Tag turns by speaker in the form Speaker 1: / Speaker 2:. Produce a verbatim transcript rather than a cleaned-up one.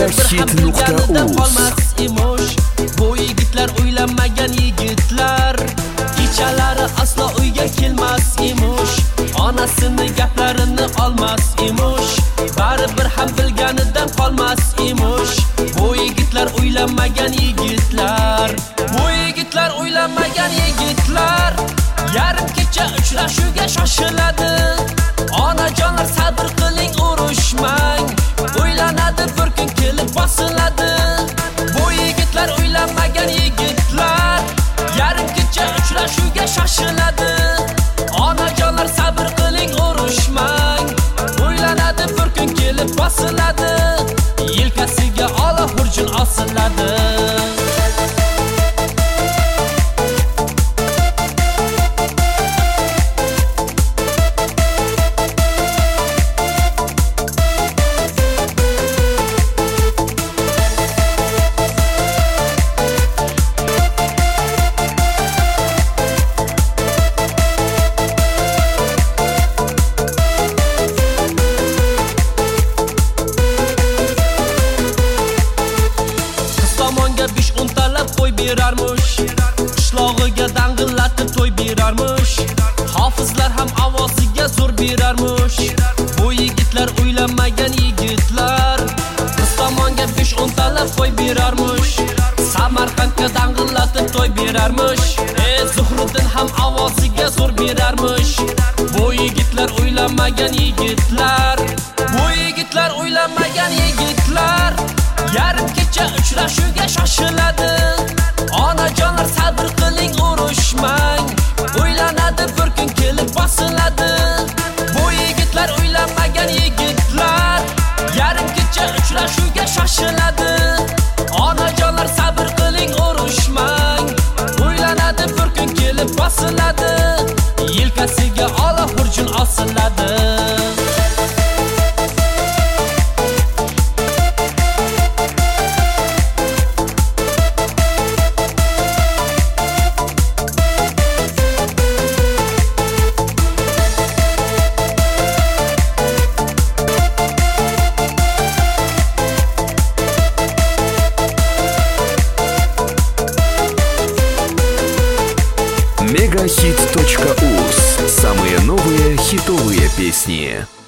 Speaker 1: imush. Bu yigitlar uylanmagan yigitlar, kechalari aslo uyga kelmas imush. Onasini gaplarini olmas imush, baribir ham bilganidan qolmas imush. Bu yigitlar uylanmagan yigitlar, bu yigitlar uylanmagan yigitlar, yarim kecha uchrashuvga shoshiladi. Onajonlar sabr qiling, urushmang, uylanadi bir kun kelib bosiladi. Bu yigitlar uylanmagan yigitlar, yarim kecha uchrashuvga shoshiladi. Onajonlar sabr qiling, urushmang, uylanadi bir kun kelib bosiladi. Yelkasiga ola hurjun osiladi. besh o'n talab qo'y berarmish, qishlog'iga dang'illatib to'y berarmish. Hofizlar ham ovoziga zo'r berarmish. Bu yigitlar uylanmagan yigitlar, biz tomonga besh o'n talab qo'y berarmish, Samarqandga dang'illatib to'y berarmish. Ey Zuhriddin ham ovoziga zo'r berarmish. Bu yigitlar uylanmagan yigitlar, bu yigitlar uylanmagan yigitlar, yarim kecha uchrashuvga shoshiladi. Onajonlar sabr qiling, urushmang, uylanadi bir kun kelib bosiladi. Bu yigitlar uylanmagan yigitlar, yarim kecha uchrashuvga shoshiladi. Onajonlar sabr qiling, urushmang, uylanadi bir kun kelib bosiladi. Yelkasiga ola hurjun osiladi.
Speaker 2: мегахит точка уз. Самые новые хитовые песни.